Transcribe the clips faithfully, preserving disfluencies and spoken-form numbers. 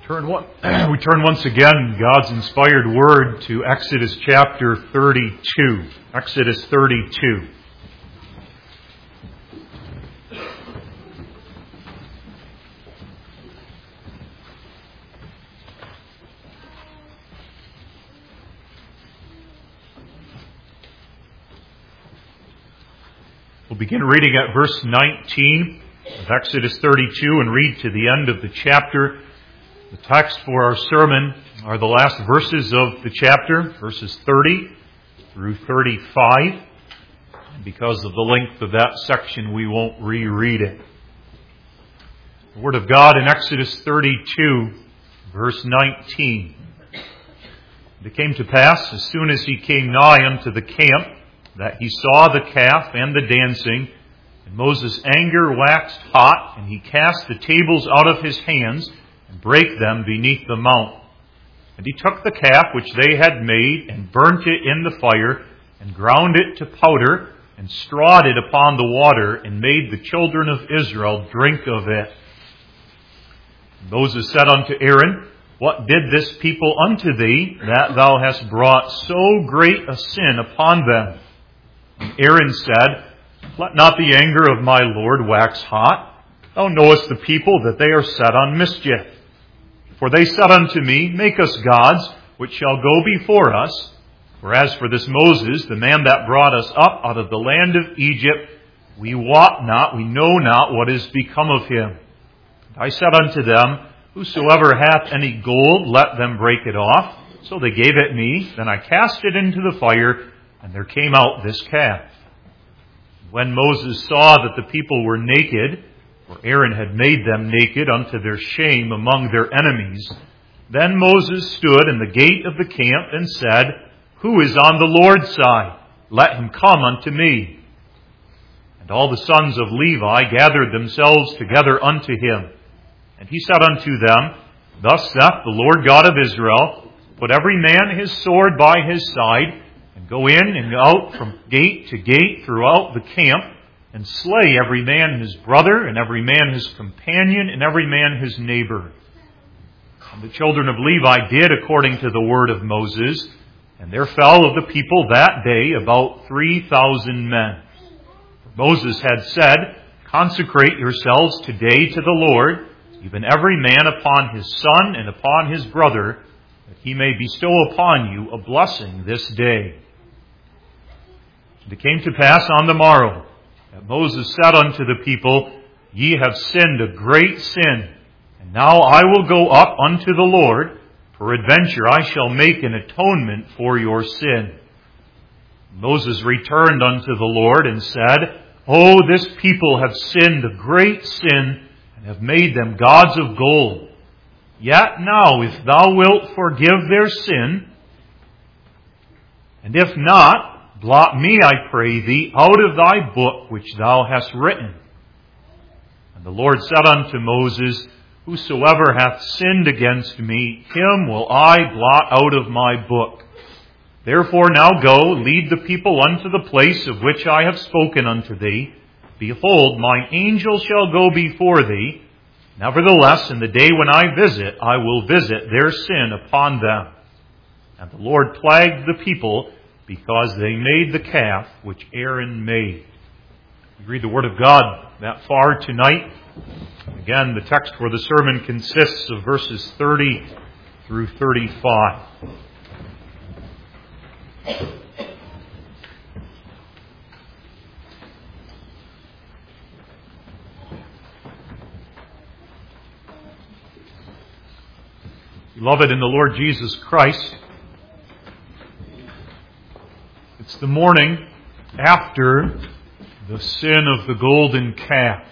Turn one, we turn once again, God's inspired word, to Exodus chapter thirty-two. Exodus thirty-two. We'll begin reading at verse nineteen of Exodus thirty-two and read to the end of the chapter. The text for our sermon are the last verses of the chapter, verses thirty through thirty-five. And because of the length of that section, we won't reread it. The Word of God in Exodus thirty-two, verse nineteen. And it came to pass, as soon as he came nigh unto the camp, that he saw the calf and the dancing, and Moses' anger waxed hot, and he cast the tables out of his hands, and brake them beneath the mount. And he took the calf which they had made, and burnt it in the fire, and ground it to powder, and strawed it upon the water, and made the children of Israel drink of it. And Moses said unto Aaron, What did this people unto thee, that thou hast brought so great a sin upon them? And Aaron said, Let not the anger of my Lord wax hot. Thou knowest the people that they are set on mischief. For they said unto me, Make us gods, which shall go before us. For as for this Moses, the man that brought us up out of the land of Egypt, we wot not, we know not what is become of him. And I said unto them, Whosoever hath any gold, let them break it off. So they gave it me. Then I cast it into the fire, and there came out this calf. When Moses saw that the people were naked, for Aaron had made them naked unto their shame among their enemies, then Moses stood in the gate of the camp and said, Who is on the Lord's side? Let him come unto me. And all the sons of Levi gathered themselves together unto him. And he said unto them, Thus saith the Lord God of Israel, Put every man his sword by his side, and go in and out from gate to gate throughout the camp, and slay every man his brother, and every man his companion, and every man his neighbor. And the children of Levi did according to the word of Moses, and there fell of the people that day about three thousand men. For Moses had said, Consecrate yourselves today to the Lord, even every man upon his son and upon his brother, that he may bestow upon you a blessing this day. And it came to pass on the morrow, that Moses said unto the people, Ye have sinned a great sin, and now I will go up unto the Lord, peradventure I shall make an atonement for your sin. Moses returned unto the Lord and said, O this people have sinned a great sin, and have made them gods of gold. Yet now, if thou wilt forgive their sin, and if not, blot me, I pray thee, out of thy book which thou hast written. And the Lord said unto Moses, Whosoever hath sinned against me, him will I blot out of my book. Therefore now go, lead the people unto the place of which I have spoken unto thee. Behold, mine angel shall go before thee. Nevertheless, in the day when I visit, I will visit their sin upon them. And the Lord plagued the people, because they made the calf which Aaron made. We read the Word of God that far tonight. Again, the text for the sermon consists of verses thirty through thirty-five. Beloved in the Lord Jesus Christ, it's the morning after the sin of the golden calf.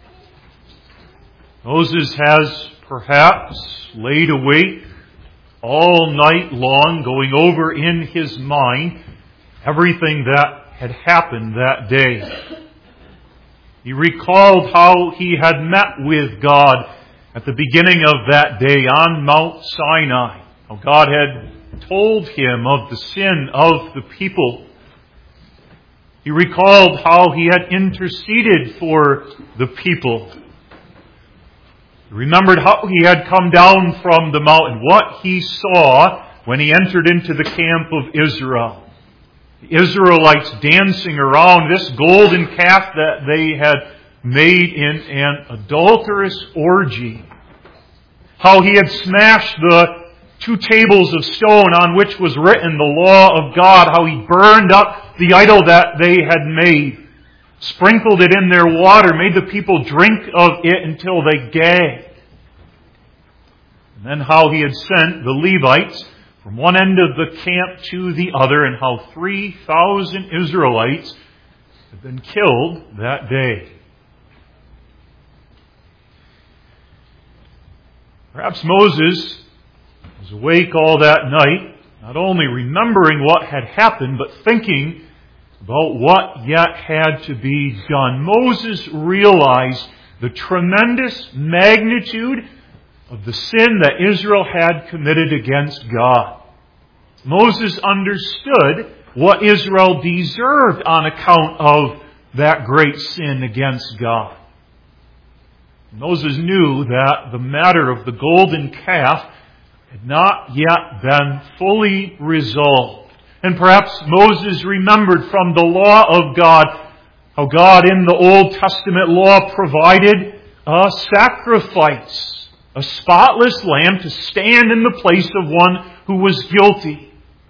Moses has perhaps laid awake all night long, going over in his mind everything that had happened that day. He recalled how he had met with God at the beginning of that day on Mount Sinai. How God had told him of the sin of the people. He recalled how he had interceded for the people. remembered how he had come down from the mountain, what he saw when he entered into the camp of Israel. The Israelites dancing around this golden calf that they had made in an adulterous orgy. How he had smashed the two tables of stone on which was written the law of God. How he burned up the idol that they had made. Sprinkled it in their water. Made the people drink of it until they gagged. And then how he had sent the Levites from one end of the camp to the other, and how three thousand Israelites had been killed that day. Perhaps Moses was awake all that night, not only remembering what had happened, but thinking about what yet had to be done. Moses realized the tremendous magnitude of the sin that Israel had committed against God. Moses understood what Israel deserved on account of that great sin against God. Moses knew that the matter of the golden calf had not yet been fully resolved. And perhaps Moses remembered from the law of God how God in the Old Testament law provided a sacrifice. A spotless lamb to stand in the place of one who was guilty.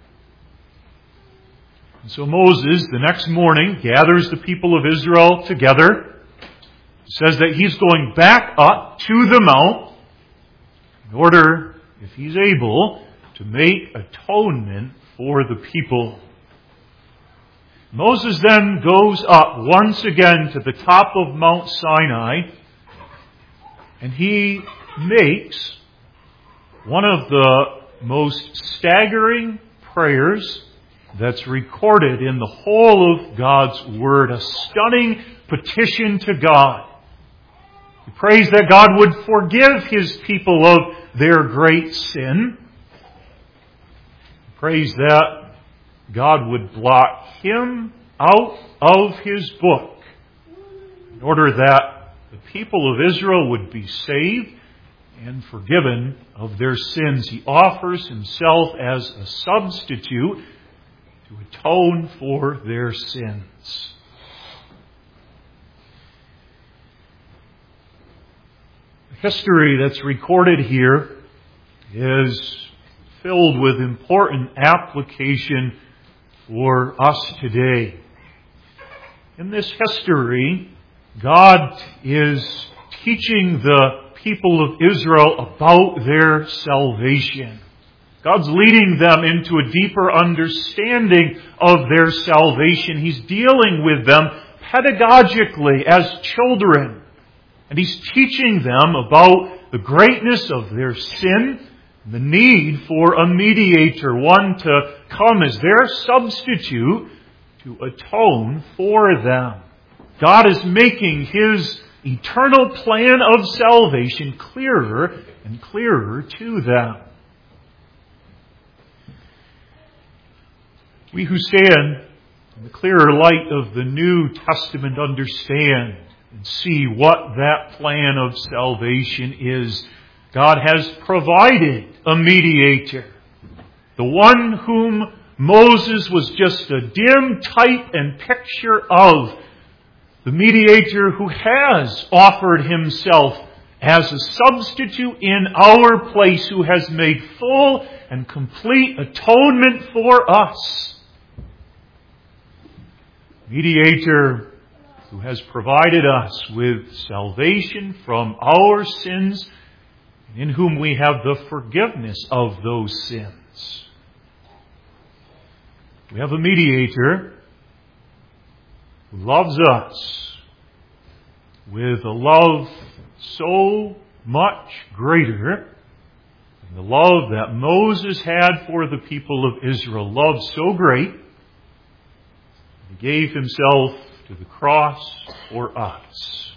And so Moses, the next morning, gathers the people of Israel together. He says that he's going back up to the mount in order, if he's able, to make atonement for the people. Moses then goes up once again to the top of Mount Sinai, and he makes one of the most staggering prayers that's recorded in the whole of God's Word. A stunning petition to God. He prays that God would forgive His people of their great sin. He prays that God would blot him out of His book in order that the people of Israel would be saved and forgiven of their sins. He offers Himself as a substitute to atone for their sins. The history that's recorded here is filled with important application for us today. In this history, God is teaching the people of Israel about their salvation. God's leading them into a deeper understanding of their salvation. He's dealing with them pedagogically as children. And He's teaching them about the greatness of their sin, the need for a mediator, one to come as their substitute to atone for them. God is making His eternal plan of salvation clearer and clearer to them. We who stand in the clearer light of the New Testament understand and see what that plan of salvation is. God has provided a mediator, the one whom Moses was just a dim type and picture of, the mediator who has offered Himself as a substitute in our place, who has made full and complete atonement for us. Mediator who has provided us with salvation from our sins, in whom we have the forgiveness of those sins. We have a mediator who loves us with a love so much greater than the love that Moses had for the people of Israel. Love so great, He gave Himself to the cross for us.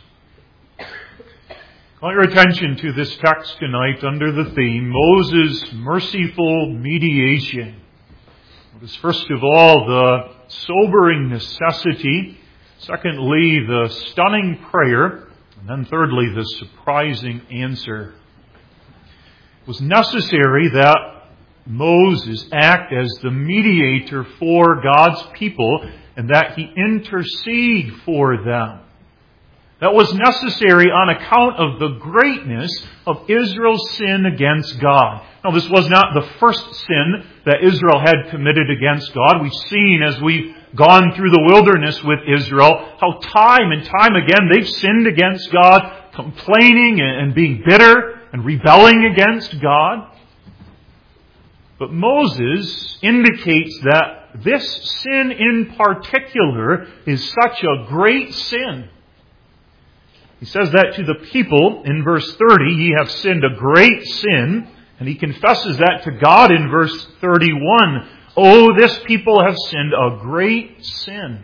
Call your attention to this text tonight under the theme, Moses' merciful mediation. Notice first of all the sobering necessity. Secondly, the stunning prayer. And then thirdly, the surprising answer. It was necessary that Moses act as the mediator for God's people and that he intercede for them. That was necessary on account of the greatness of Israel's sin against God. Now, this was not the first sin that Israel had committed against God. We've seen as we've gone through the wilderness with Israel how time and time again they've sinned against God, complaining and being bitter and rebelling against God. But Moses indicates that this sin in particular is such a great sin. He says that to the people in verse thirty, ye have sinned a great sin. And he confesses that to God in verse thirty-one. Oh, this people have sinned a great sin.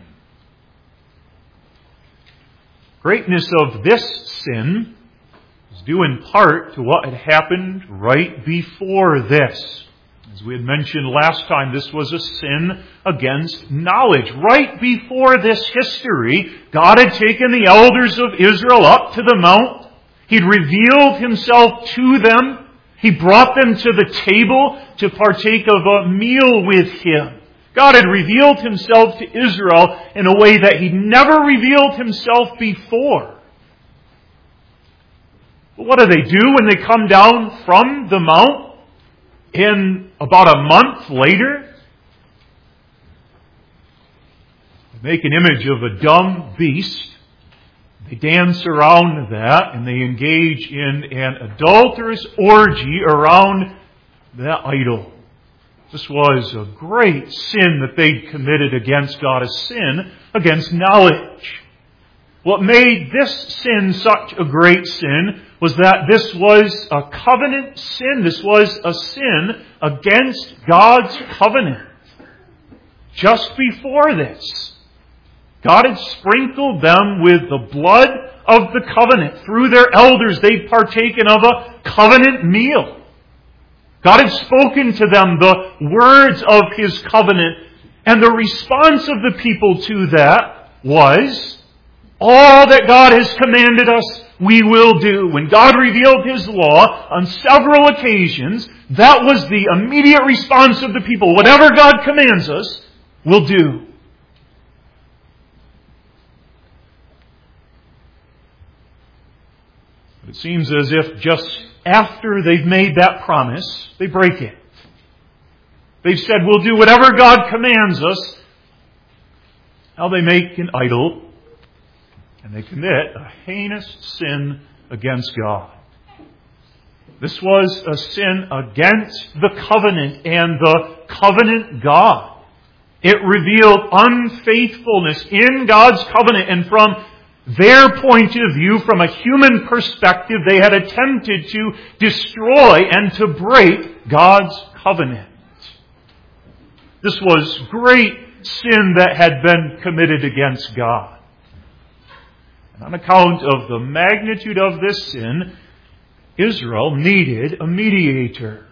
Greatness of this sin is due in part to what had happened right before this. As we had mentioned last time, this was a sin against knowledge. Right before this history, God had taken the elders of Israel up to the mount. He'd revealed himself to them. He brought them to the table to partake of a meal with him. God had revealed himself to Israel in a way that he'd never revealed himself before. But what do they do when they come down from the mount? In about a month later, they make an image of a dumb beast. They dance around that and they engage in an adulterous orgy around that idol. This was a great sin that they'd committed against God, a sin against knowledge. What made this sin such a great sin was that this was a covenant sin. This was a sin against God's covenant. Just before this, God had sprinkled them with the blood of the covenant. Through their elders, they'd partaken of a covenant meal. God had spoken to them the words of His covenant, and the response of the people to that was, all that God has commanded us, we will do. When God revealed His law on several occasions, that was the immediate response of the people. Whatever God commands us, we'll do. But it seems as if just after they've made that promise, they break it. They've said, we'll do whatever God commands us. Now they make an idol. And they commit a heinous sin against God. This was a sin against the covenant and the covenant God. It revealed unfaithfulness in God's covenant, and from their point of view, from a human perspective, they had attempted to destroy and to break God's covenant. This was great sin that had been committed against God. And on account of the magnitude of this sin, Israel needed a mediator.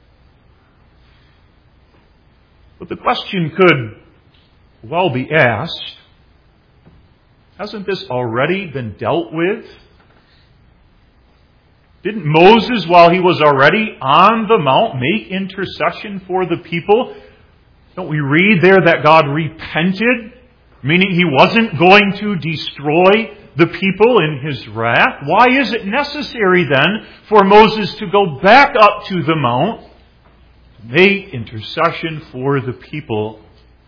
But the question could well be asked, hasn't this already been dealt with? Didn't Moses, while he was already on the mount, make intercession for the people? Don't we read there that God repented, meaning He wasn't going to destroy the people in His wrath? Why is it necessary then for Moses to go back up to the mount to make intercession for the people?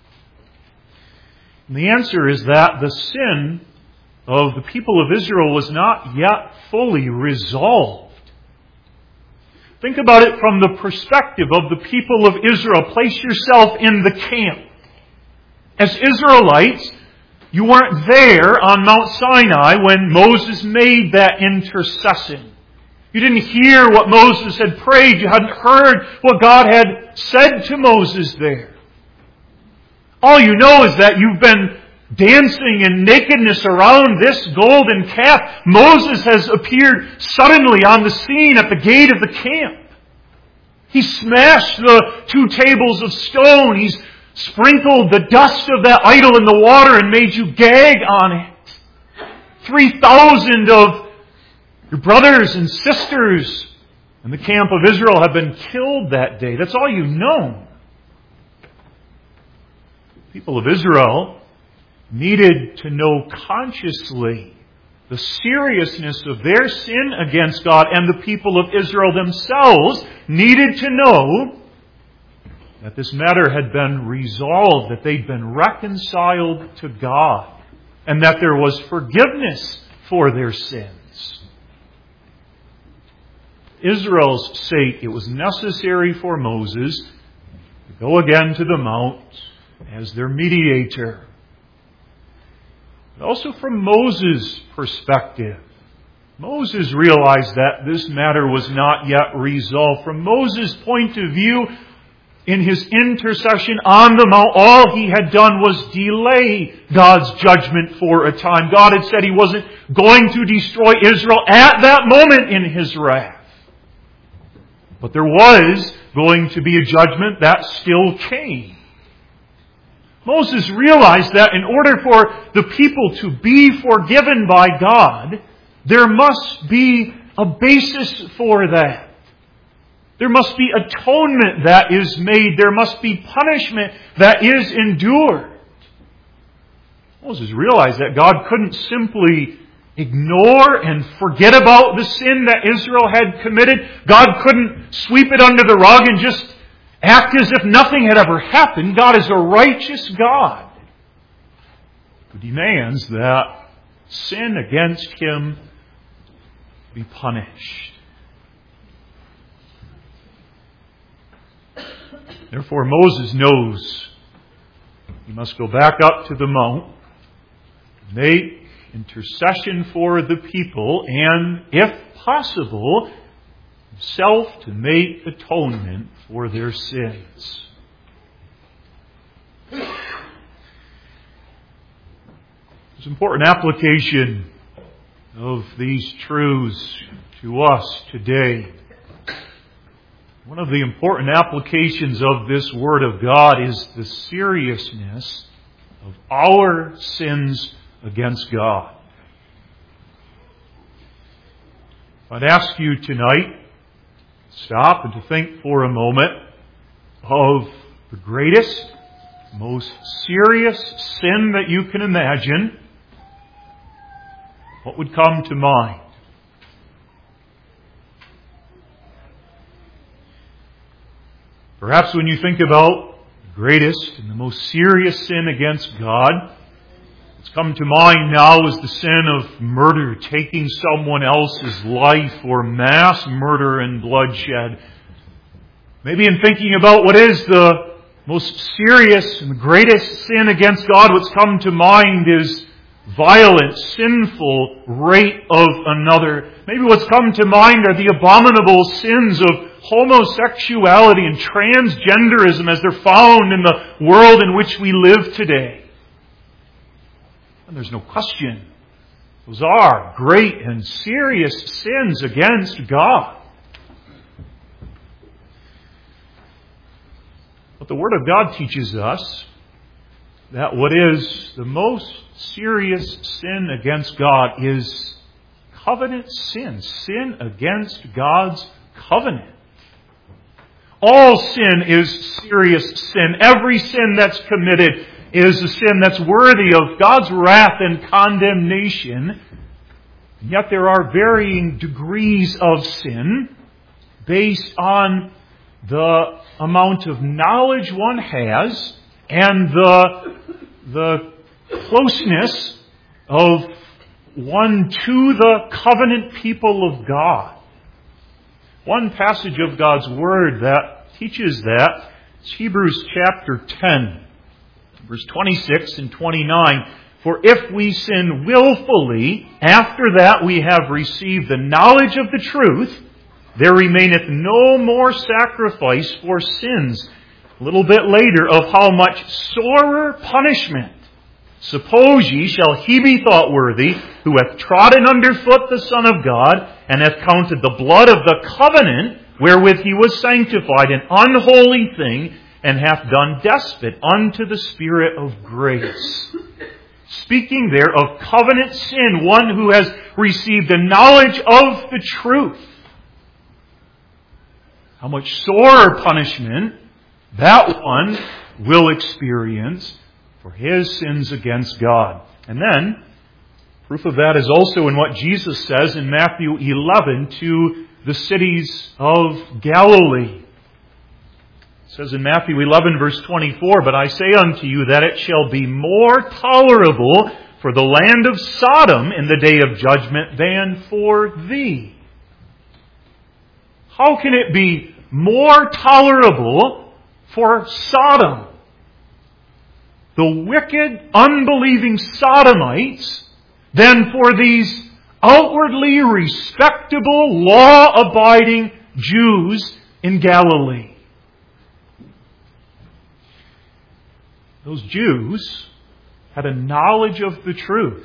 And the answer is that the sin of the people of Israel was not yet fully resolved. Think about it from the perspective of the people of Israel. Place yourself in the camp. As Israelites, you weren't there on Mount Sinai when Moses made that intercession. You didn't hear what Moses had prayed. You hadn't heard what God had said to Moses there. All you know is that you've been dancing in nakedness around this golden calf. Moses has appeared suddenly on the scene at the gate of the camp. He smashed the two tables of stone. He's sprinkled the dust of that idol in the water and made you gag on it. three thousand of your brothers and sisters in the camp of Israel have been killed that day. That's all you know. The people of Israel needed to know consciously the seriousness of their sin against God, and the people of Israel themselves needed to know that this matter had been resolved, that they'd been reconciled to God, and that there was forgiveness for their sins. Israel's sake, it was necessary for Moses to go again to the mount as their mediator. But also from Moses' perspective, Moses realized that this matter was not yet resolved. From Moses' point of view, in his intercession on the mount, all he had done was delay God's judgment for a time. God had said He wasn't going to destroy Israel at that moment in His wrath. But there was going to be a judgment that still came. Moses realized that in order for the people to be forgiven by God, there must be a basis for that. There must be atonement that is made. There must be punishment that is endured. Moses realized that God couldn't simply ignore and forget about the sin that Israel had committed. God couldn't sweep it under the rug and just act as if nothing had ever happened. God is a righteous God who demands that sin against Him be punished. Therefore, Moses knows he must go back up to the mount, make intercession for the people, and, if possible, himself to make atonement for their sins. There's important application of these truths to us today. One of the important applications of this Word of God is the seriousness of our sins against God. I'd ask you tonight to stop and to think for a moment of the greatest, most serious sin that you can imagine. What would come to mind? Perhaps when you think about the greatest and the most serious sin against God, what's come to mind now is the sin of murder, taking someone else's life, or mass murder and bloodshed. Maybe in thinking about what is the most serious and the greatest sin against God, what's come to mind is violent, sinful rape of another. Maybe what's come to mind are the abominable sins of homosexuality and transgenderism as they're found in the world in which we live today. And there's no question, those are great and serious sins against God. But the Word of God teaches us that what is the most serious sin against God is covenant sin. Sin against God's covenant. All sin is serious sin. Every sin that's committed is a sin that's worthy of God's wrath and condemnation. And yet there are varying degrees of sin based on the amount of knowledge one has and the, the closeness of one to the covenant people of God. One passage of God's Word that teaches that is Hebrews chapter ten, verse twenty-six and twenty-nine. For if we sin willfully, after that we have received the knowledge of the truth, there remaineth no more sacrifice for sins. A little bit later, of how much sorer punishment, suppose ye, shall he be thought worthy, who hath trodden under foot the Son of God, and hath counted the blood of the covenant, wherewith he was sanctified, an unholy thing, and hath done despite unto the Spirit of grace. speaking there of covenant sin, one who has received a knowledge of the truth. How much sorer punishment that one will experience for his sins against God. And then, proof of that is also in what Jesus says in Matthew eleven to the cities of Galilee. It says in Matthew eleven, verse twenty-four, "But I say unto you that it shall be more tolerable for the land of Sodom in the day of judgment than for thee." How can it be more tolerable for Sodom? The wicked, unbelieving Sodomites than for these outwardly respectable, law-abiding Jews in Galilee. Those Jews had a knowledge of the truth.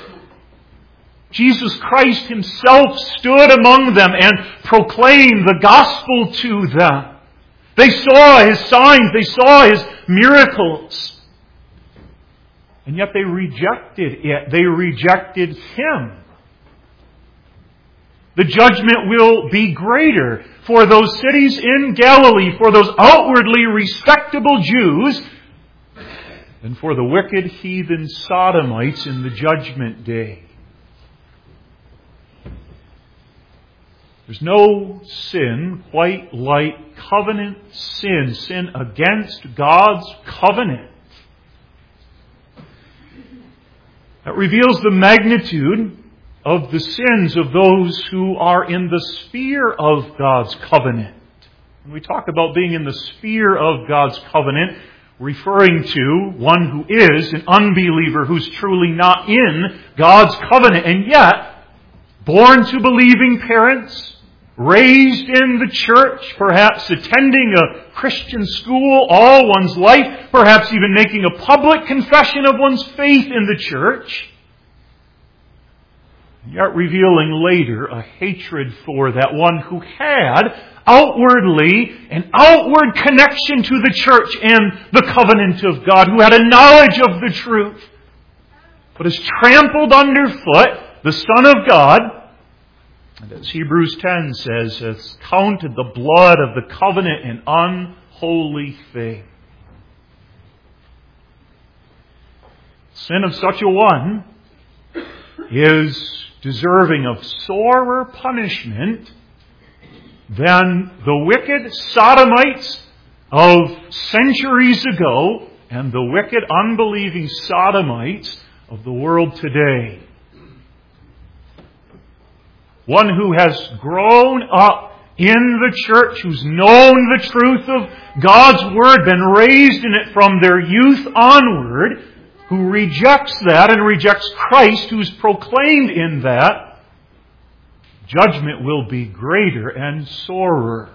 Jesus Christ Himself stood among them and proclaimed the gospel to them. They saw His signs, they saw His miracles. And yet they rejected it. They rejected Him. The judgment will be greater for those cities in Galilee, for those outwardly respectable Jews, than for the wicked heathen Sodomites in the judgment day. There's no sin quite like covenant sin, sin against God's covenant. That reveals the magnitude of the sins of those who are in the sphere of God's covenant. When we talk about being in the sphere of God's covenant, referring to one who is an unbeliever, who's truly not in God's covenant, and yet born to believing parents, raised in the church, perhaps attending a Christian school all one's life, perhaps even making a public confession of one's faith in the church, yet revealing later a hatred for that one who had outwardly an outward connection to the church and the covenant of God, who had a knowledge of the truth, but has trampled underfoot the Son of God, and as Hebrews ten says, has counted the blood of the covenant an unholy thing. Sin of such a one is deserving of sorer punishment than the wicked Sodomites of centuries ago and the wicked unbelieving Sodomites of the world today. One who has grown up in the church, who's known the truth of God's Word, been raised in it from their youth onward, who rejects that and rejects Christ, who's proclaimed in that, judgment will be greater and sorer.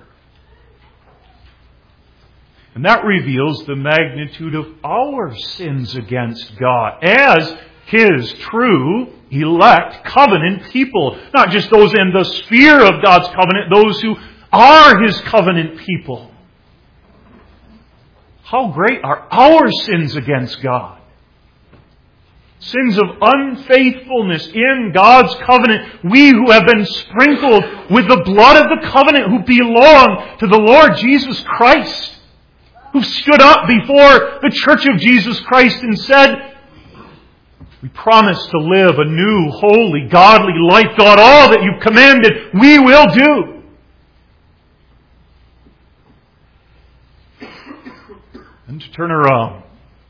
And that reveals the magnitude of our sins against God as His true, elect, covenant people. Not just those in the sphere of God's covenant, those who are His covenant people. How great are our sins against God? Sins of unfaithfulness in God's covenant. We who have been sprinkled with the blood of the covenant, who belong to the Lord Jesus Christ, who stood up before the church of Jesus Christ and said, we promise to live a new, holy, godly life. God, all that You've commanded, we will do. And to turn around,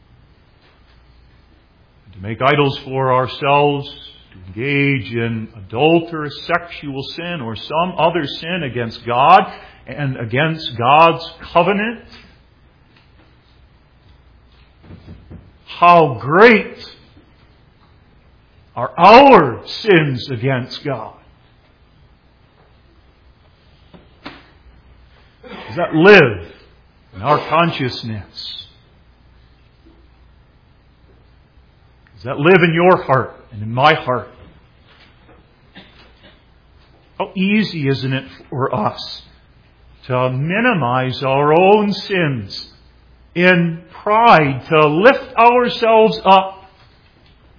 to make idols for ourselves, to engage in adulterous sexual sin or some other sin against God and against God's covenant. How great are our sins against God? Does that live in our consciousness? Does that live in your heart and in my heart? How easy isn't it for us to minimize our own sins in pride, to lift ourselves up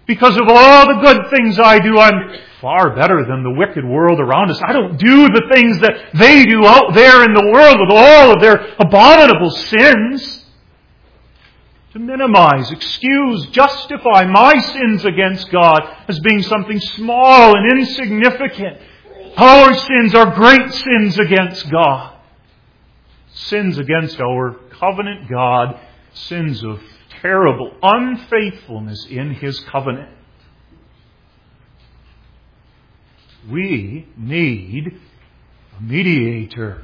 Because of all the good things I do, I'm far better than the wicked world around us. I don't do the things that they do out there in the world with all of their abominable sins. To minimize, excuse, justify my sins against God as being something small and insignificant. Our sins are great sins against God. Sins against our covenant God. Sins of terrible unfaithfulness in His covenant. We need a mediator.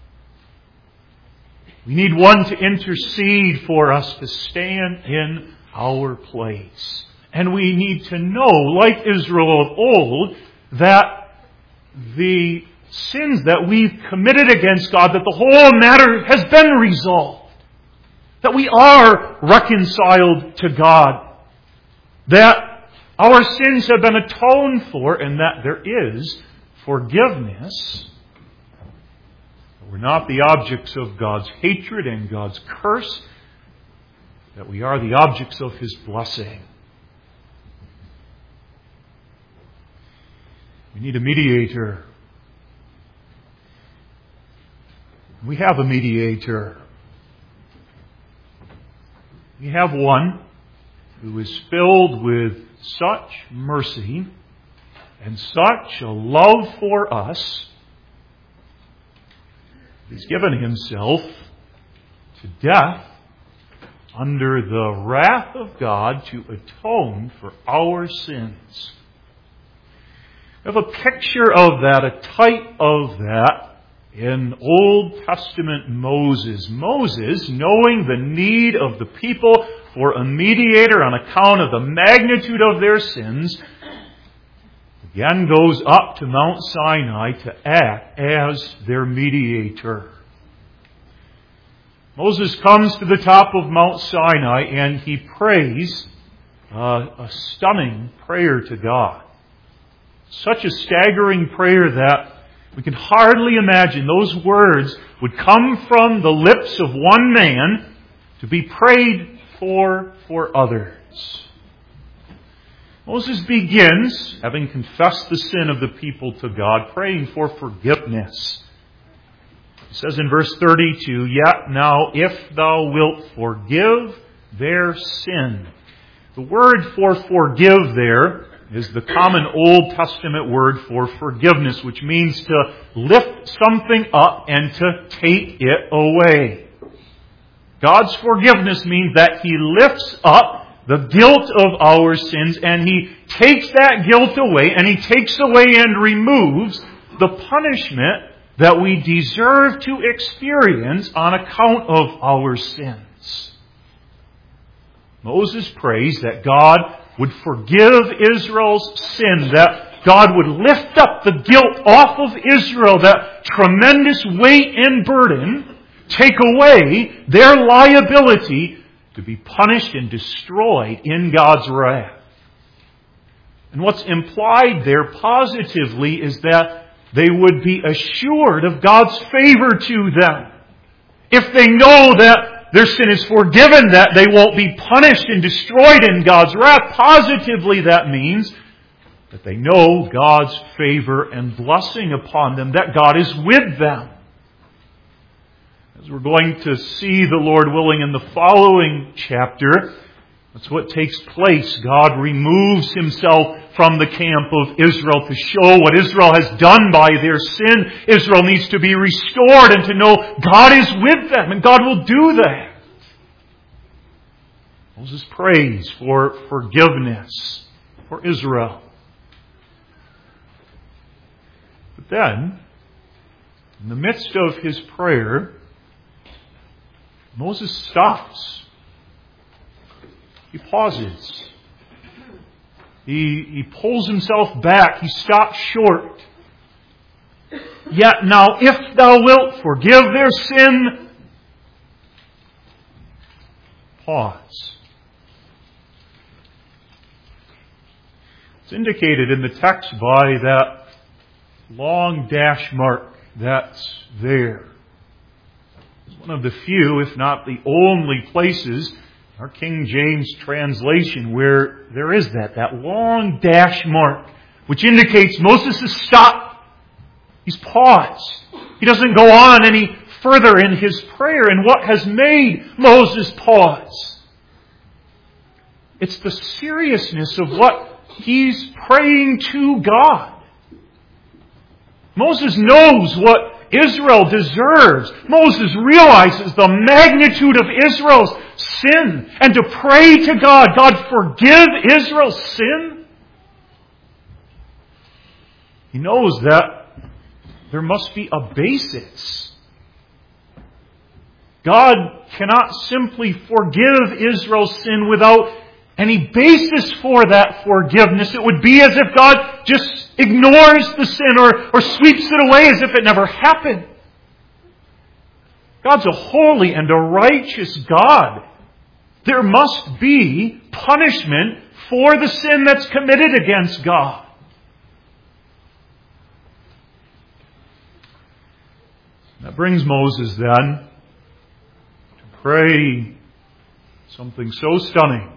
We need one to intercede for us, to stand in our place. And we need to know, like Israel of old, that the sins that we've committed against God, that the whole matter has been resolved. That we are reconciled to God. That our sins have been atoned for, and that there is forgiveness. We're not the objects of God's hatred and God's curse, that we are the objects of His blessing. We need a mediator. We have a mediator. We have one who is filled with such mercy and such a love for us. He's given Himself to death under the wrath of God to atone for our sins. We have a picture of that, a type of that, in Old Testament Moses. Moses, knowing the need of the people for a mediator on account of the magnitude of their sins, again goes up to Mount Sinai to act as their mediator. Moses comes to the top of Mount Sinai and he prays uh, a stunning prayer to God. Such a staggering prayer that we can hardly imagine those words would come from the lips of one man to be prayed for for others. Moses begins, having confessed the sin of the people to God, praying for forgiveness. He says in verse thirty-two, "Yet now if thou wilt forgive their sin." The word for forgive there is the common Old Testament word for forgiveness, which means to lift something up and to take it away. God's forgiveness means that He lifts up the guilt of our sins and He takes that guilt away, and He takes away and removes the punishment that we deserve to experience on account of our sins. Moses prays that God would forgive Israel's sin, that God would lift up the guilt off of Israel, that tremendous weight and burden, take away their liability to be punished and destroyed in God's wrath. And what's implied there positively is that they would be assured of God's favor to them. If they know that their sin is forgiven, that they won't be punished and destroyed in God's wrath, positively that means that they know God's favor and blessing upon them, that God is with them. As we're going to see, the Lord willing, in the following chapter, that's what takes place. God removes Himself from the camp of Israel to show what Israel has done by their sin. Israel needs to be restored and to know God is with them, and God will do that. Moses prays for forgiveness for Israel. But then, in the midst of his prayer, Moses stops. He pauses. He, he pulls himself back. He stops short. Yet now, if thou wilt forgive their sin, pause. It's indicated in the text by that long dash mark that's there. It's one of the few, if not the only places our King James translation, where there is that, that long dash mark, which indicates Moses has stopped. He's paused. He doesn't go on any further in his prayer. And what has made Moses pause? It's the seriousness of what he's praying to God. Moses knows what Israel deserves. Moses realizes the magnitude of Israel's sin. And to pray to God, God, forgive Israel's sin? He knows that there must be a basis. God cannot simply forgive Israel's sin without any basis for that forgiveness. It would be as if God just ignores the sin or, or sweeps it away as if it never happened. God's a holy and a righteous God. There must be punishment for the sin that's committed against God. That brings Moses then to pray something so stunning.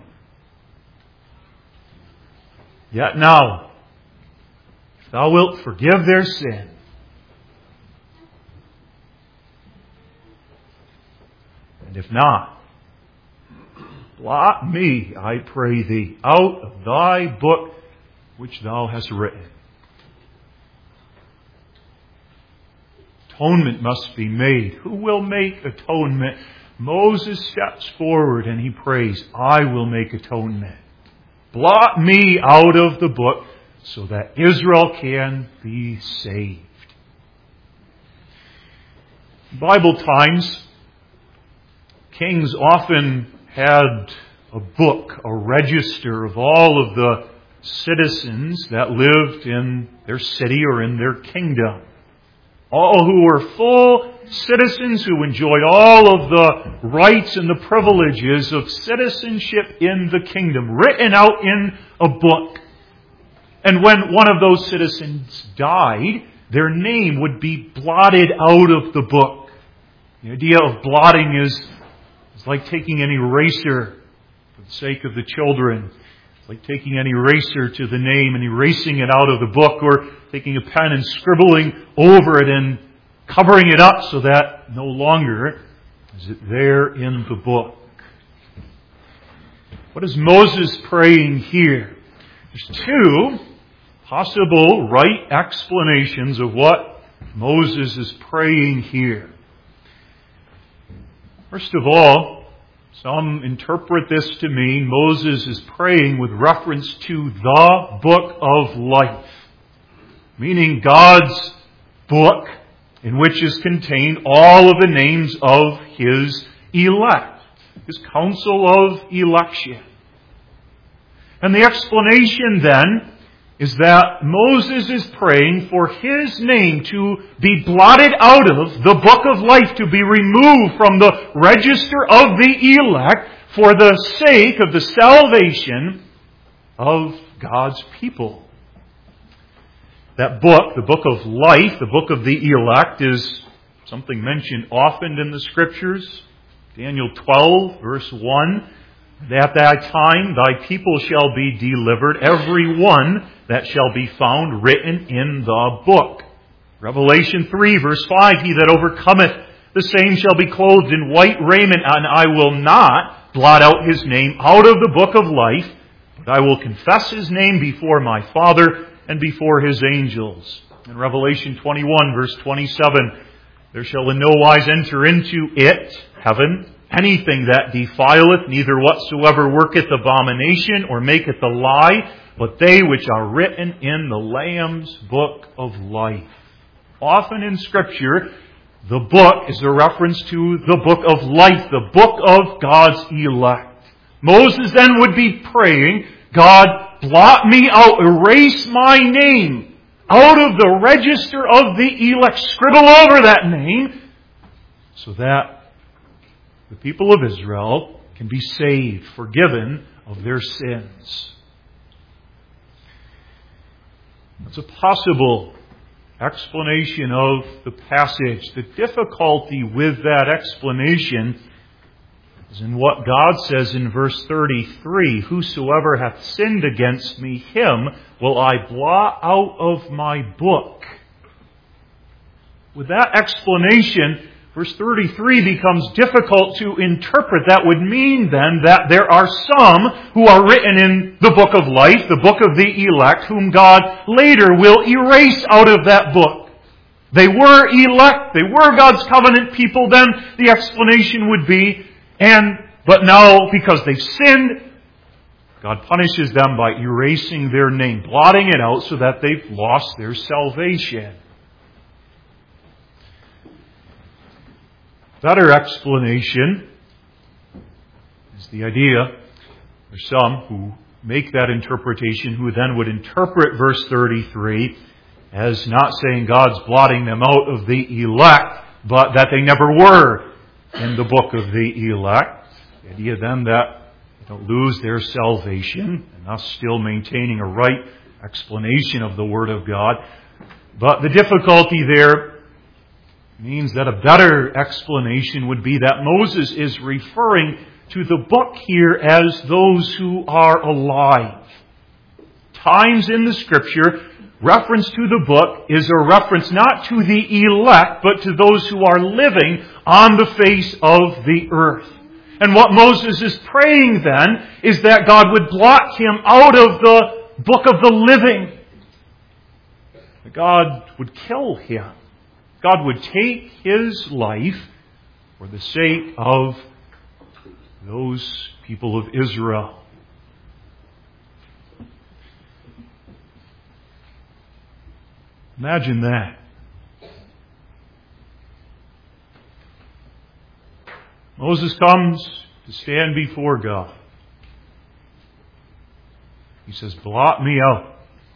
Yet now, if thou wilt forgive their sin, and if not, blot me, I pray thee, out of thy book which thou hast written. Atonement must be made. Who will make atonement? Moses steps forward and he prays, I will make atonement. Blot me out of the book so that Israel can be saved. In Bible times, kings often had a book, a register of all of the citizens that lived in their city or in their kingdom. All who were full citizens who enjoyed all of the rights and the privileges of citizenship in the kingdom, written out in a book. And when one of those citizens died, their name would be blotted out of the book. The idea of blotting is, is like taking an eraser for the sake of the children. It's like taking an eraser to the name and erasing it out of the book, or taking a pen and scribbling over it and covering it up so that no longer is it there in the book. What is Moses praying here? There's two possible right explanations of what Moses is praying here. First of all, some interpret this to mean Moses is praying with reference to the book of life, meaning God's book in which is contained all of the names of His elect, His council of election. And the explanation then is that Moses is praying for his name to be blotted out of the book of life, to be removed from the register of the elect for the sake of the salvation of God's people. That book, the book of life, the book of the elect, is something mentioned often in the Scriptures. Daniel twelve, verse one. At that time thy people shall be delivered, every one that shall be found written in the book. Revelation three, verse five. He that overcometh, the same shall be clothed in white raiment, and I will not blot out his name out of the book of life, but I will confess his name before my Father and before his angels. In Revelation twenty-one, verse twenty-seven, there shall in no wise enter into it, heaven, anything that defileth, neither whatsoever worketh abomination or maketh a lie, but they which are written in the Lamb's book of life. Often in Scripture, the book is a reference to the book of life, the book of God's elect. Moses then would be praying, God, blot me out, erase my name out of the register of the elect, scribble over that name, so that the people of Israel can be saved, forgiven of their sins. That's a possible explanation of the passage. The difficulty with that explanation As in what God says in verse thirty-three, "Whosoever hath sinned against me, him will I blot out of my book." With that explanation, verse thirty-three becomes difficult to interpret. That would mean then that there are some who are written in the book of life, the book of the elect, whom God later will erase out of that book. They were elect, they were God's covenant people, then the explanation would be, and but now because they've sinned, God punishes them by erasing their name, blotting it out so that they've lost their salvation. Better explanation is the idea, there's some who make that interpretation, who then would interpret verse thirty-three as not saying God's blotting them out of the elect, but that they never were in the book of the elect. The idea then that they don't lose their salvation, and thus still maintaining a right explanation of the Word of God. But the difficulty there means that a better explanation would be that Moses is referring to the book here as those who are alive. Times in the Scripture, reference to the book is a reference not to the elect, but to those who are living on the face of the earth. And what Moses is praying then is that God would blot him out of the book of the living. That God would kill him. God would take his life for the sake of those people of Israel. Imagine that. Moses comes to stand before God. He says, "Blot me out.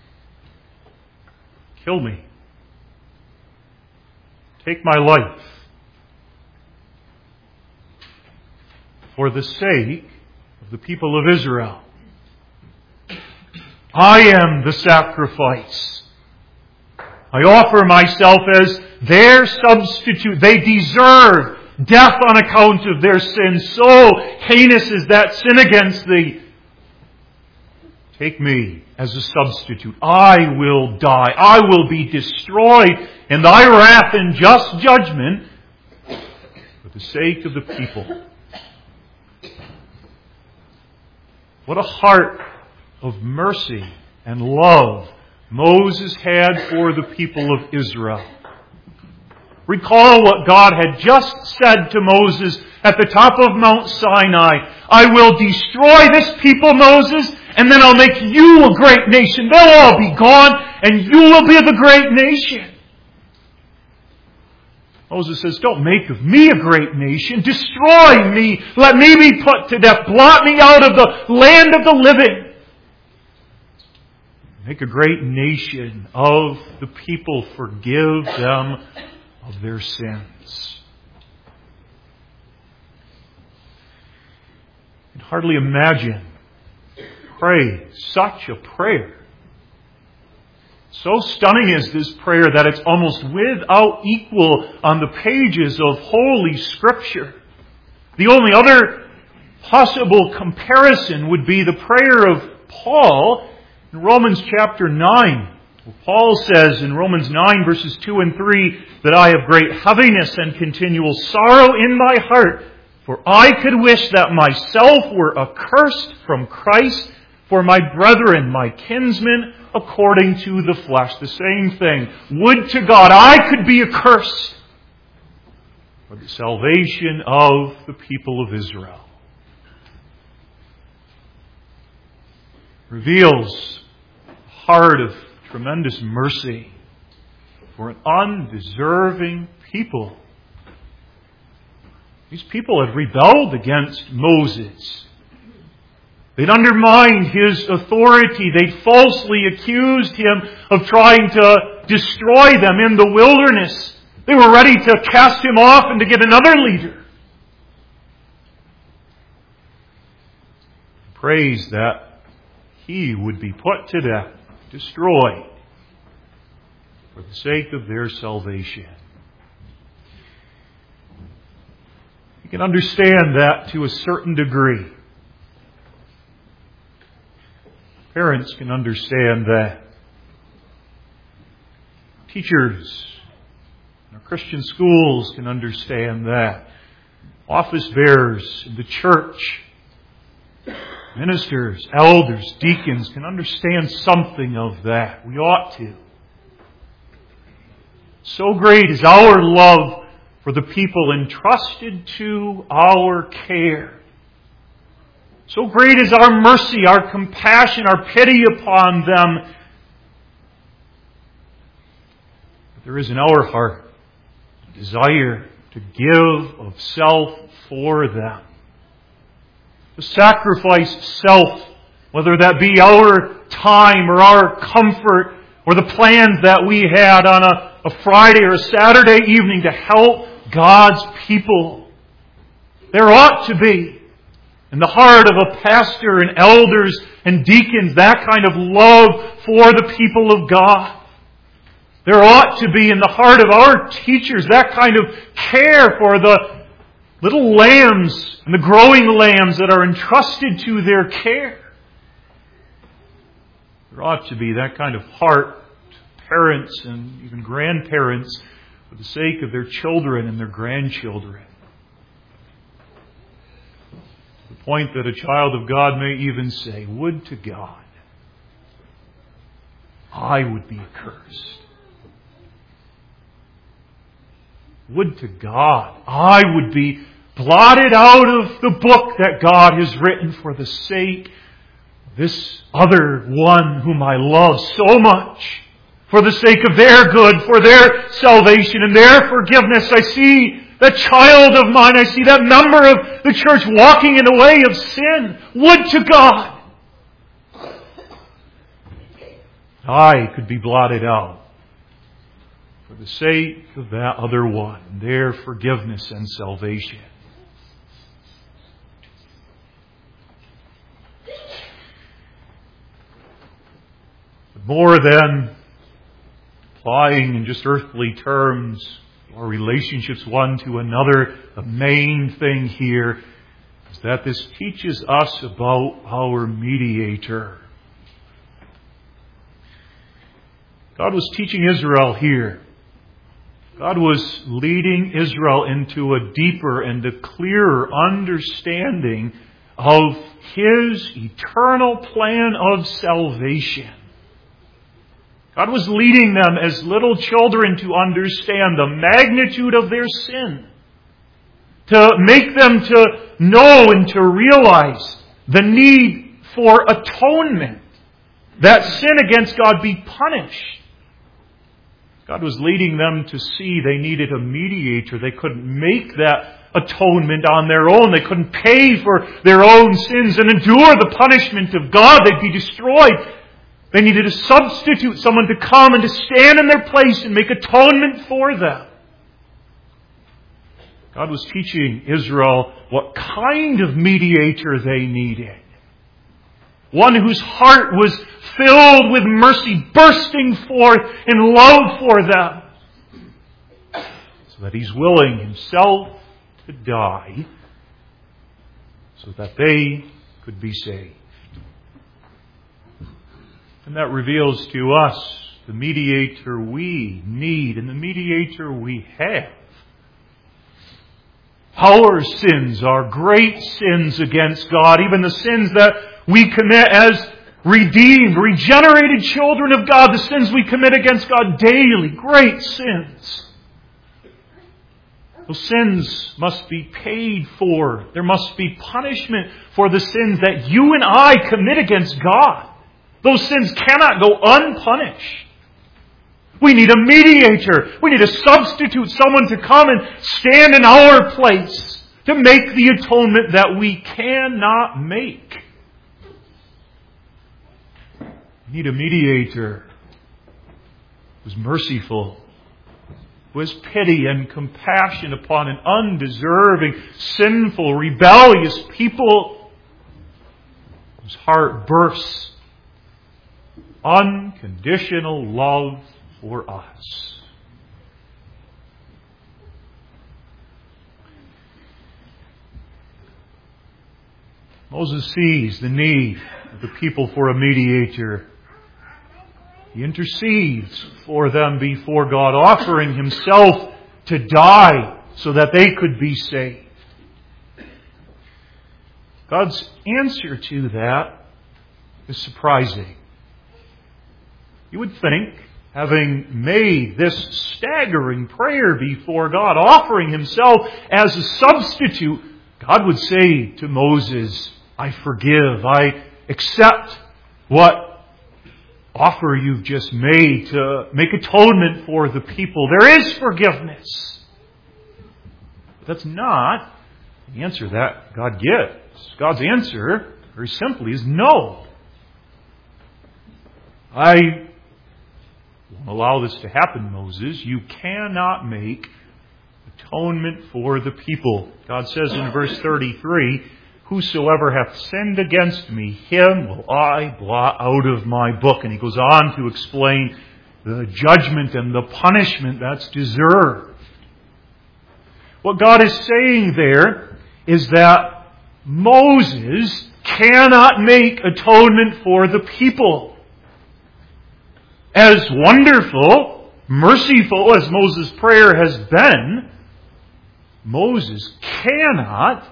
Kill me. Take my life for the sake of the people of Israel. I am the sacrifice. I offer myself as their substitute. They deserve death on account of their sin. So heinous is that sin against thee. Take me as a substitute. I will die. I will be destroyed in thy wrath and just judgment for the sake of the people." What a heart of mercy and love Moses had for the people of Israel. Recall what God had just said to Moses at the top of Mount Sinai. "I will destroy this people, Moses, and then I'll make you a great nation. They'll all be gone, and you will be the great nation." Moses says, "Don't make of me a great nation. Destroy me. Let me be put to death. Blot me out of the land of the living. Make a great nation of the people. Forgive them of their sins." I can hardly imagine pray such a prayer. So stunning is this prayer that it's almost without equal on the pages of Holy Scripture. The only other possible comparison would be the prayer of Paul in Romans chapter nine. Paul says in Romans nine verses two and three that I have great heaviness and continual sorrow in my heart, for I could wish that myself were accursed from Christ for my brethren, my kinsmen, according to the flesh. The same thing. Would to God I could be accursed for the salvation of the people of Israel. Reveals a heart of tremendous mercy for an undeserving people. These people had rebelled against Moses. They'd undermined his authority. They'd falsely accused him of trying to destroy them in the wilderness. They were ready to cast him off and to get another leader. Praise that he would be put to death, destroyed, for the sake of their salvation. You can understand that to a certain degree. Parents can understand that. Teachers in our Christian schools can understand that. Office bearers in the church, ministers, elders, deacons can understand something of that. We ought to. So great is our love for the people entrusted to our care. So great is our mercy, our compassion, our pity upon them. But there is in our heart a desire to give of self for them. To sacrifice self, whether that be our time or our comfort or the plans that we had on a, a Friday or a Saturday evening to help God's people. There ought to be in the heart of a pastor and elders and deacons that kind of love for the people of God. There ought to be in the heart of our teachers that kind of care for the little lambs and the growing lambs that are entrusted to their care. There ought to be that kind of heart to parents and even grandparents for the sake of their children and their grandchildren. To the point that a child of God may even say, "Would to God I would be accursed. Would to God I would be blotted out of the book that God has written for the sake of this other one whom I love so much, for the sake of their good, for their salvation and their forgiveness." I see that child of mine, I see that member of the church walking in a way of sin. Would to God I could be blotted out for the sake of that other one, their forgiveness and salvation. But more than applying in just earthly terms our relationships one to another, the main thing here is that this teaches us about our mediator. God was teaching Israel here. God was leading Israel into a deeper and a clearer understanding of His eternal plan of salvation. God was leading them as little children to understand the magnitude of their sin, to make them to know and to realize the need for atonement, that sin against God be punished. God was leading them to see they needed a mediator. They couldn't make that atonement on their own. They couldn't pay for their own sins and endure the punishment of God. They'd be destroyed. They needed a substitute, someone to come and to stand in their place and make atonement for them. God was teaching Israel what kind of mediator they needed. One whose heart was filled with mercy, bursting forth in love for them, so that He's willing Himself to die so that they could be saved. And that reveals to us the mediator we need and the mediator we have. Our sins are great sins against God, even the sins that we commit as redeemed, regenerated children of God, the sins we commit against God daily, great sins. Those sins must be paid for. There must be punishment for the sins that you and I commit against God. Those sins cannot go unpunished. We need a mediator. We need a substitute, someone to come and stand in our place to make the atonement that we cannot make. We need a mediator who's merciful, who has pity and compassion upon an undeserving, sinful, rebellious people, whose heart bursts unconditional love for us. Moses sees the need of the people for a mediator. He intercedes for them before God, offering Himself to die so that they could be saved. God's answer to that is surprising. You would think, having made this staggering prayer before God, offering Himself as a substitute, God would say to Moses, I forgive, I accept what offer you've just made to make atonement for the people. There is forgiveness. But that's not the answer that God gives. God's answer, very simply, is no. I won't allow this to happen, Moses. You cannot make atonement for the people. God says in verse thirty-three, Whosoever hath sinned against me, him will I blot out of my book. And He goes on to explain the judgment and the punishment that's deserved. What God is saying there is that Moses cannot make atonement for the people. As wonderful, merciful as Moses' prayer has been, Moses cannot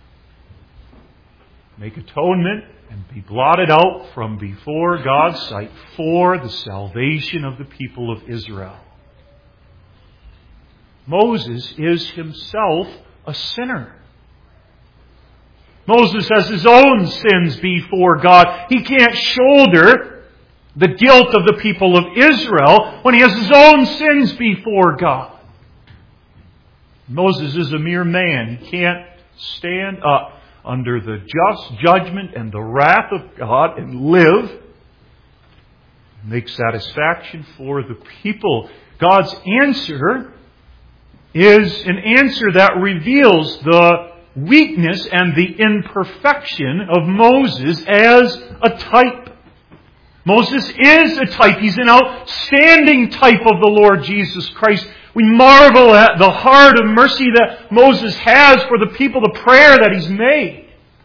make atonement and be blotted out from before God's sight for the salvation of the people of Israel. Moses is himself a sinner. Moses has his own sins before God. He can't shoulder the guilt of the people of Israel when he has his own sins before God. Moses is a mere man. He can't stand up under the just judgment and the wrath of God and live, make satisfaction for the people. God's answer is an answer that reveals the weakness and the imperfection of Moses as a type. Moses is a type. He's an outstanding type of the Lord Jesus Christ. We marvel at the heart of mercy that Moses has for the people, the prayer that he's made.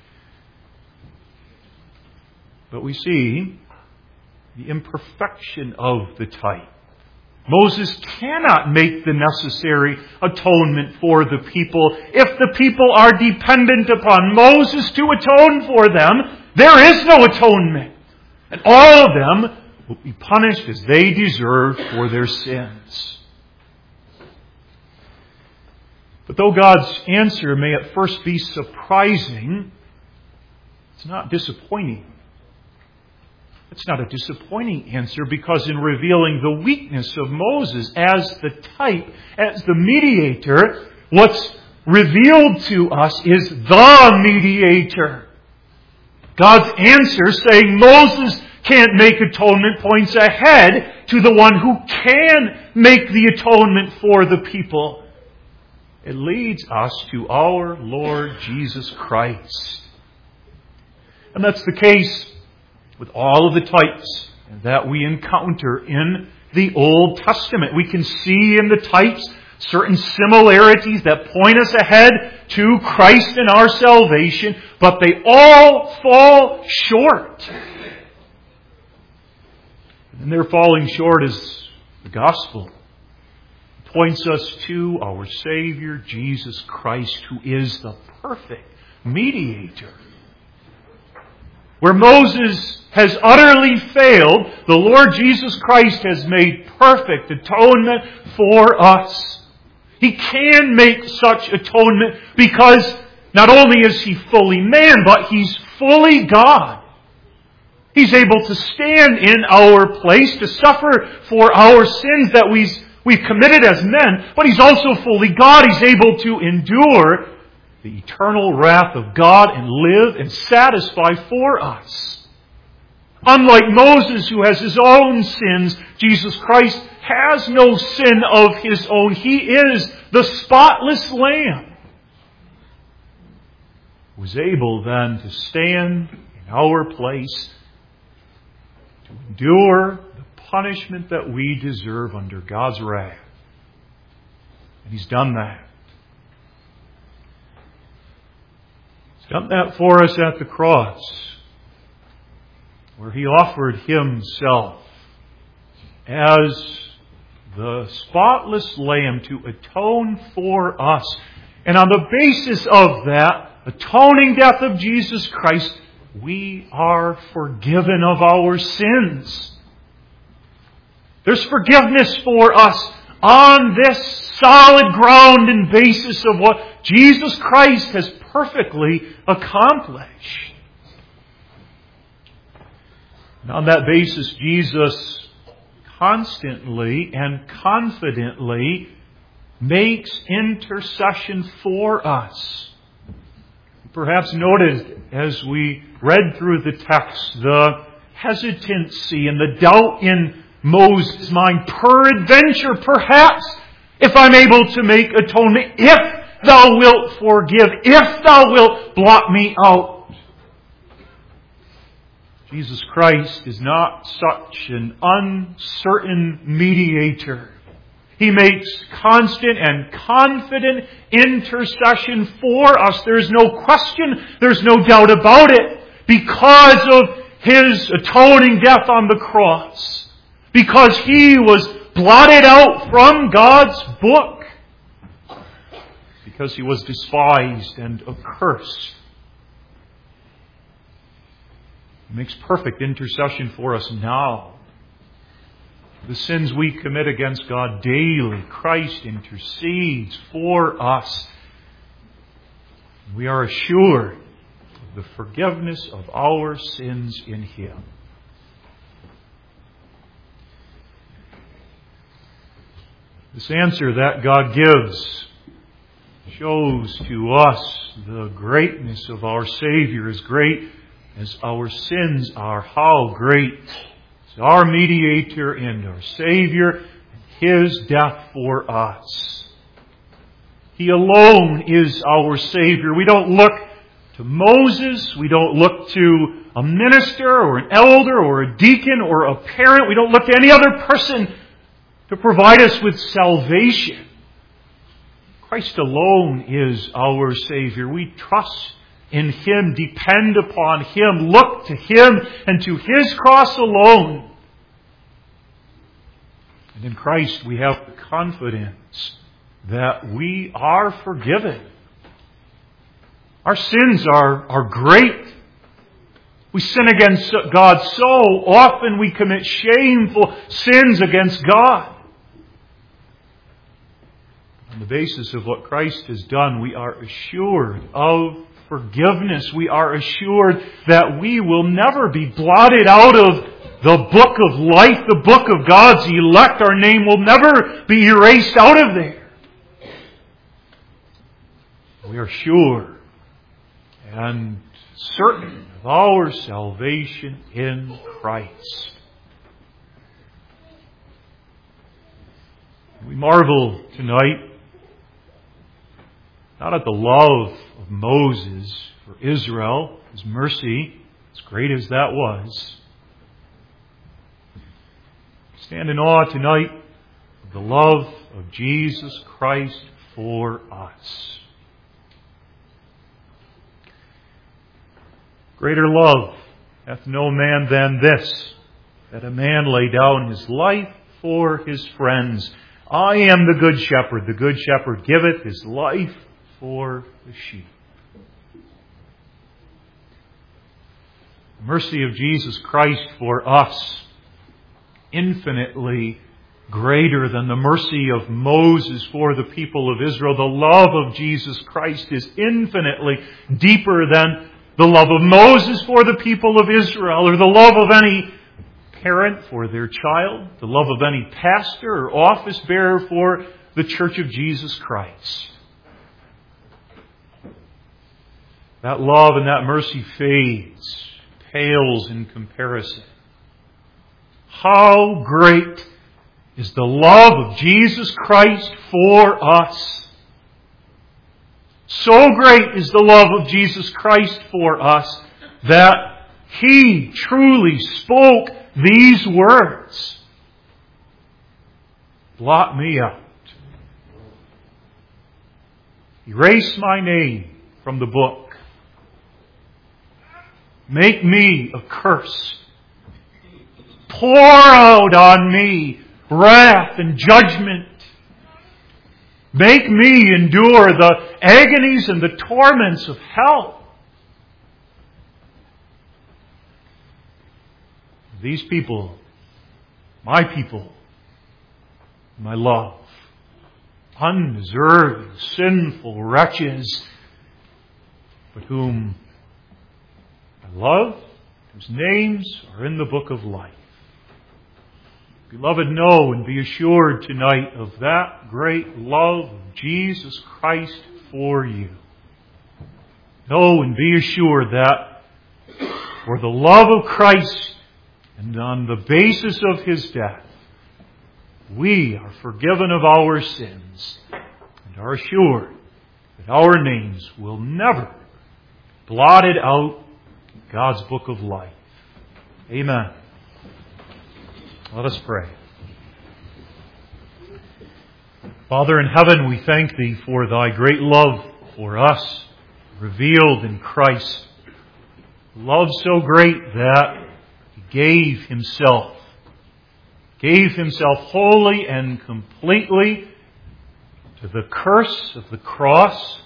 But we see the imperfection of the type. Moses cannot make the necessary atonement for the people. If the people are dependent upon Moses to atone for them, there is no atonement. And all of them will be punished as they deserve for their sins. But though God's answer may at first be surprising, it's not disappointing. It's not a disappointing answer because in revealing the weakness of Moses as the type, as the mediator, what's revealed to us is the mediator. God's answer saying Moses can't make atonement points ahead to the one who can make the atonement for the people. It leads us to our Lord Jesus Christ. And that's the case with all of the types that we encounter in the Old Testament. We can see in the types certain similarities that point us ahead to Christ and our salvation, but they all fall short. And their falling short is the gospel. It points us to our Savior, Jesus Christ, who is the perfect mediator. Where Moses has utterly failed, the Lord Jesus Christ has made perfect atonement for us. He can make such atonement because not only is He fully man, but He's fully God. He's able to stand in our place to suffer for our sins that we've, we've committed as men, but He's also fully God. He's able to endure the eternal wrath of God and live and satisfy for us. Unlike Moses, who has his own sins, Jesus Christ has no sin of His own. He is the spotless Lamb who is able then to stand in our place to endure the punishment that we deserve under God's wrath. And He's done that. He's done that for us at the cross, where He offered Himself as the spotless Lamb to atone for us. And on the basis of that atoning death of Jesus Christ, we are forgiven of our sins. There's forgiveness for us on this solid ground and basis of what Jesus Christ has perfectly accomplished. And on that basis, Jesus constantly and confidently makes intercession for us. Perhaps noted as we read through the text the hesitancy and the doubt in Moses' mind. Peradventure, perhaps, if I'm able to make atonement, if Thou wilt forgive, if Thou wilt blot me out. Jesus Christ is not such an uncertain mediator. He makes constant and confident intercession for us. There's no question, there's no doubt about it, because of His atoning death on the cross. Because He was blotted out from God's book. Because He was despised and accursed. He makes perfect intercession for us now. The sins we commit against God daily, Christ intercedes for us. We are assured of the forgiveness of our sins in Him. This answer that God gives shows to us the greatness of our Savior. As great as our sins are, how great is our mediator and our Savior, and His death for us. He alone is our Savior. We don't look to Moses. We don't look to a minister or an elder or a deacon or a parent. We don't look to any other person to provide us with salvation. Christ alone is our Savior. We trust in Him, depend upon Him, look to Him and to His cross alone. And in Christ we have the confidence that we are forgiven. Our sins are, are great. We sin against God so often, we commit shameful sins against God. On the basis of what Christ has done, we are assured of forgiveness. We are assured that we will never be blotted out of the book of life, the book of God's elect. Our name will never be erased out of there. We are sure and certain of our salvation in Christ. We marvel tonight not at the love of Moses for Israel, His mercy, as great as that was. Stand in awe tonight of the love of Jesus Christ for us. Greater love hath no man than this, that a man lay down his life for his friends. I am the good shepherd. The good shepherd giveth his life for the sheep. The mercy of Jesus Christ for us, infinitely greater than the mercy of Moses for the people of Israel. The love of Jesus Christ is infinitely deeper than the love of Moses for the people of Israel, or the love of any parent for their child, the love of any pastor or office bearer for the Church of Jesus Christ. That love and that mercy fades, pales in comparison. How great is the love of Jesus Christ for us. So great is the love of Jesus Christ for us that He truly spoke these words. Blot me out. Erase my name from the book. make me accursed. Pour out on me wrath and judgment. Make me endure the agonies and the torments of hell. These people, my people, my love, undeserving, sinful wretches, but whom I love, whose names are in the book of life. Beloved, know and be assured tonight of that great love of Jesus Christ for you. Know and be assured that for the love of Christ and on the basis of His death, we are forgiven of our sins and are assured that our names will never be blotted out in God's book of life. Amen. Let us pray. Father in heaven, we thank Thee for Thy great love for us, revealed in Christ. Love so great that He gave Himself, gave Himself wholly and completely to the curse of the cross,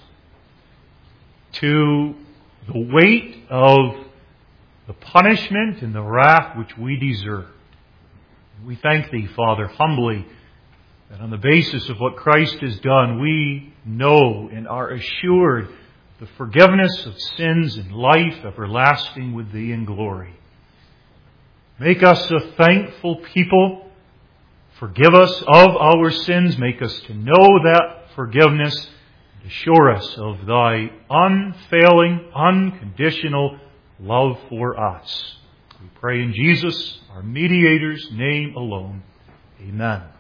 to the weight of the punishment and the wrath which we deserve. We thank Thee, Father, humbly, that on the basis of what Christ has done, we know and are assured the forgiveness of sins and life everlasting with Thee in glory. Make us a thankful people. Forgive us of our sins. Make us to know that forgiveness. And assure us of Thy unfailing, unconditional love for us. We pray in Jesus, our mediator's name alone. Amen.